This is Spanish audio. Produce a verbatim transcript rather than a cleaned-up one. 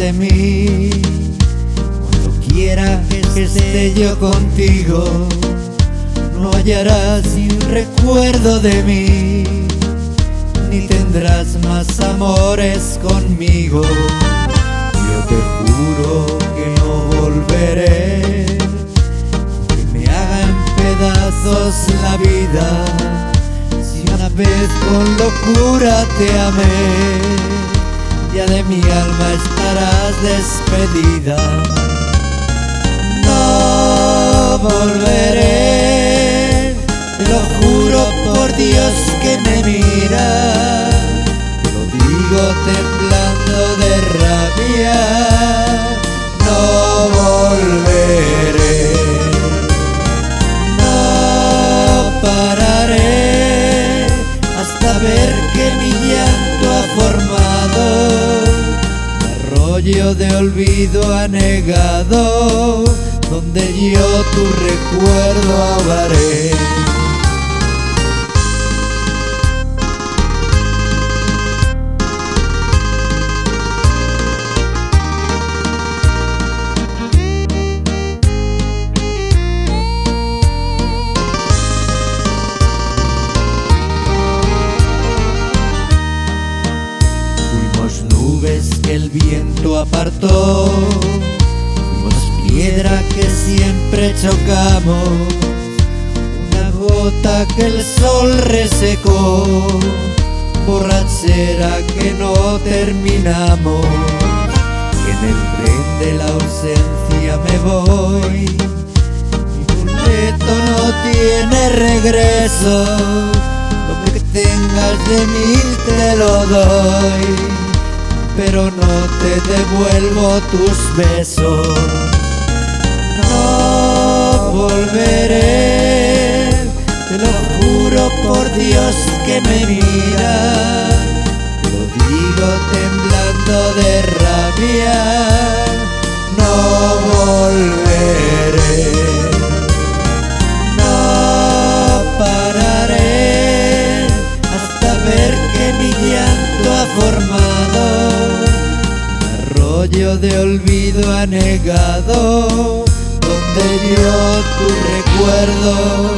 de mí. Cuando quiera que esté yo contigo, no hallarás un recuerdo de mí, ni tendrás más amores conmigo. Yo te juro que no volveré, que me haga en pedazos la vida. Si una vez con locura te amé, ya de mi alma estarás despedida. No volveré, te lo juro por Dios que me mira, lo digo temblando de rabia. No volveré, no pararé hasta ver que mi llanto ha formado un arroyo de olvido anegado, donde yo tu recuerdo ahogaré. Fuimos nubes que el viento apartó, piedra que siempre chocamos, una gota que el sol resecó, borrachera que no terminamos. Y en el tren de la ausencia me voy, mi boleto no tiene regreso, lo que tengas de mí te lo doy, pero no te devuelvo tus besos. No volveré, te lo juro por Dios que me mira, lo digo temblando de rabia. No volveré, no pararé hasta ver que mi llanto ha formado un arroyo de olvido anegado, donde yo tu recuerdo